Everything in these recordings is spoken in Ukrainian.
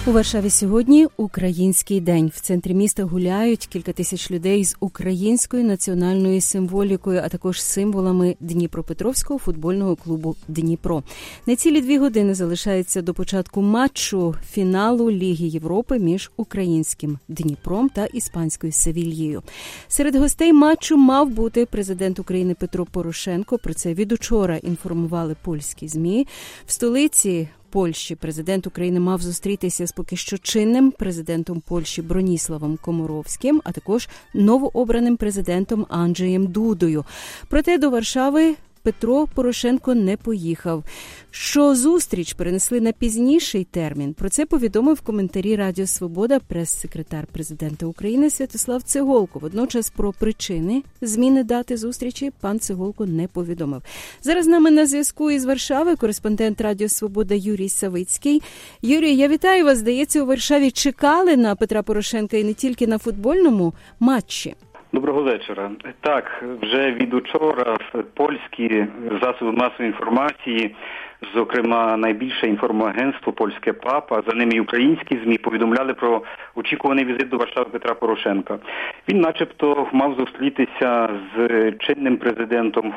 У Варшаві сьогодні Український день. В центрі міста гуляють кілька тисяч людей з українською національною символікою, а також символами Дніпропетровського футбольного клубу «Дніпро». Нецілі 2 години залишається до початку матчу фіналу Ліги Європи між українським «Дніпром» та іспанською «Севільєю». Серед гостей матчу мав бути президент України Петро Порошенко. Про це від учора інформували польські ЗМІ. В столиці Польщі президент України мав зустрітися з поки що чинним президентом Польщі Броніславом Коморовським, а також новообраним президентом Анджеєм Дудою. Проте до Варшави Петро Порошенко не поїхав. Що зустріч перенесли на пізніший термін, про це повідомив в коментарі Радіо Свобода прес-секретар президента України Святослав Цеголко. Водночас про причини зміни дати зустрічі пан Цеголко не повідомив. Зараз з нами на зв'язку із Варшави кореспондент Радіо Свобода Юрій Савицький. Юрій, я вітаю вас. Здається, у Варшаві чекали на Петра Порошенка і не тільки на футбольному матчі. Доброго вечора. Так, вже від учора польські засоби масової інформації, зокрема найбільше інформагентство польське ПАП, а за ними і українські ЗМІ, повідомляли про очікуваний візит до Варшави Петра Порошенка. Він начебто мав зустрітися з чинним президентом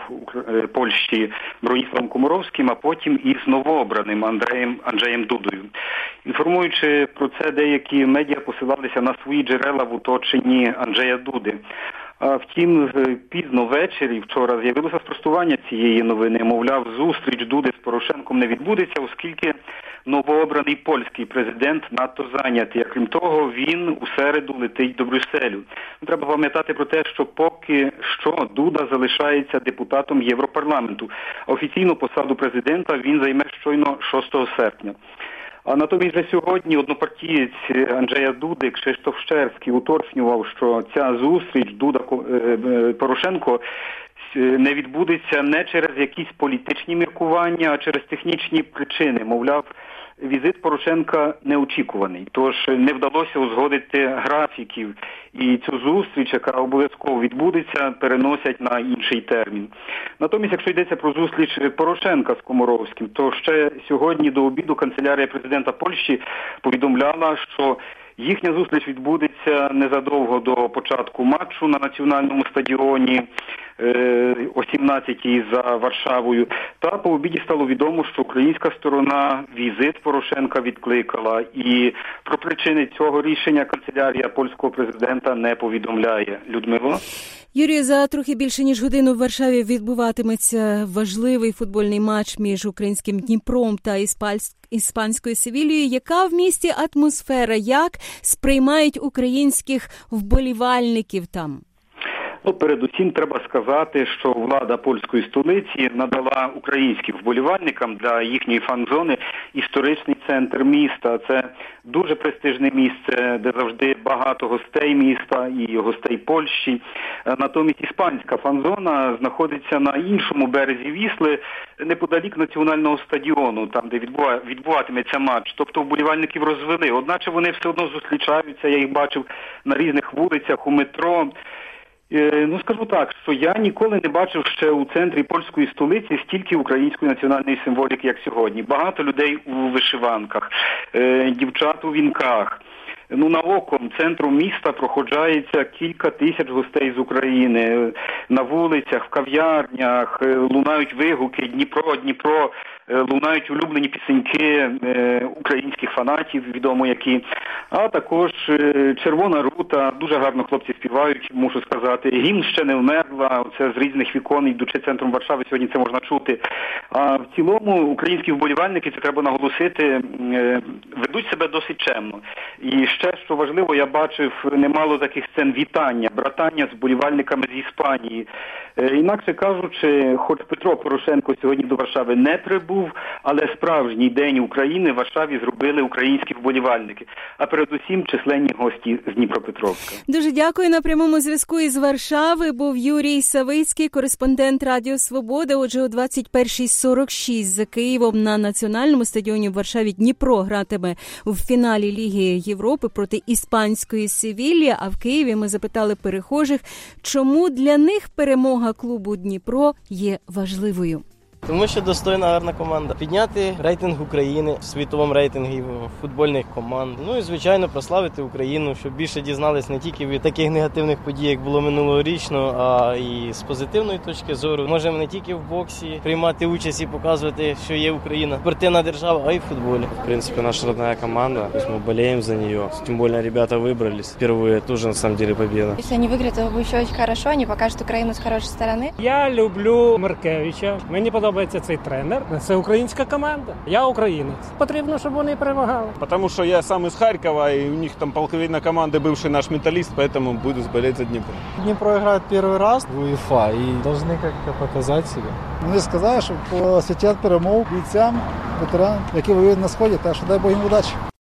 Польщі Броніславом Коморовським, а потім із новообраним Анджеєм Дудою. Інформуючи про це, деякі медіа посилалися на свої джерела в оточенні Анджея Дуди. А втім, пізно ввечері вчора з'явилося спростування цієї новини. Мовляв, зустріч Дуди з Порошенком не відбудеться, оскільки новообраний польський президент надто зайнятий. А крім того, він у середу летить до Брюсселю. Треба пам'ятати про те, що поки що Дуда залишається депутатом Європарламенту. А офіційну посаду президента він займе щойно 6 серпня. А натомість вже сьогодні однопартієць Анджея Дуди Кшиштоф Щерський уточнював, що ця зустріч Дуда-Порошенко не відбудеться не через якісь політичні міркування, а через технічні причини. Мовляв, візит Порошенка неочікуваний, тож не вдалося узгодити графіків. І цю зустріч, яка обов'язково відбудеться, переносять на інший термін. Натомість, якщо йдеться про зустріч Порошенка з Коморовським, то ще сьогодні до обіду канцелярія президента Польщі повідомляла, що їхня зустріч відбудеться незадовго до початку матчу на національному стадіоні о 17-й за Варшавою. Та по обіді стало відомо, що українська сторона візит Порошенка відкликала. І про причини цього рішення канцелярія польського президента не повідомляє. Людмила? Юрію, за трохи більше ніж годину в Варшаві відбуватиметься важливий футбольний матч між українським Дніпром та іспанською Севільєю. Яка в місті атмосфера? Як сприймають українських вболівальників там? Передусім треба сказати, що влада польської столиці надала українським вболівальникам для їхньої фан-зони історичний центр міста. Це дуже престижне місце, де завжди багато гостей міста і гостей Польщі. Натомість іспанська фан-зона знаходиться на іншому березі Вісли, неподалік національного стадіону, там де відбуватиметься матч. Тобто вболівальників розвели. Одначе вони все одно зустрічаються, я їх бачив на різних вулицях, у метро. Скажу так, що я ніколи не бачив ще у центрі польської столиці стільки української національної символіки, як сьогодні. Багато людей у вишиванках, дівчат у вінках. На око центром міста проходжається кілька тисяч гостей з України. На вулицях, в кав'ярнях лунають вигуки «Дніпро, Дніпро», лунають улюблені пісеньки українських фанатів, відомо які. А також «Червона рута», дуже гарно хлопці співають, мушу сказати. «Гімн ще не вмерла», це з різних вікон, йдучи центром Варшави, сьогодні це можна чути. А в цілому українські вболівальники, це треба наголосити, ведуть себе досить чемно. І ще, що важливо, я бачив немало таких сцен вітання, братання з вболівальниками з Іспанії. Інакше кажучи, хоч Петро Порошенко сьогодні до Варшави не прибув, але справжній день України в Варшаві зробили українські вболівальники, а передусім численні гості з Дніпропетровська. Дуже дякую. На прямому зв'язку із Варшави був Юрій Савицький, кореспондент Радіо Свобода. Отже, о 21:46 за Києвом на національному стадіоні в Варшаві Дніпро гратиме в фіналі Ліги Європи проти іспанської Севільї, а в Києві ми запитали перехожих, чому для них перемога клубу Дніпро є важливою. Тому що достойна, гарна команда. Підняти рейтинг України в світовому рейтингі футбольних команд. Ну і, звичайно, прославити Україну, щоб більше дізнались не тільки від таких негативних подій, як було минулорічно, а і з позитивної точки зору. Можемо не тільки в боксі приймати участь і показувати, що є Україна. Спортивна держава, а й в футболі. В принципе, наша родная команда, то есть мы болеем за нее. Тем более ребята выбрались. Впервые тоже, на самом деле, победа. Если они выиграют, то будет еще очень хорошо, они покажут Украину с хорошей стороны. Я люблю Маркевича. Мені подобається цей тренер. Це українська команда. Я українець. Потрібно, щоб вони перемагали. Потому что я сам из Харькова, и у них там половина команды бывший наш металлист, поэтому буду болеть за Днепр. Днепро играет первый раз в УЕФА и должны как-то показать себя. Вони сказали, що посвятять перемог бійцям, ветеранам, які воюють на Сході, так що дай Бог їм удачі.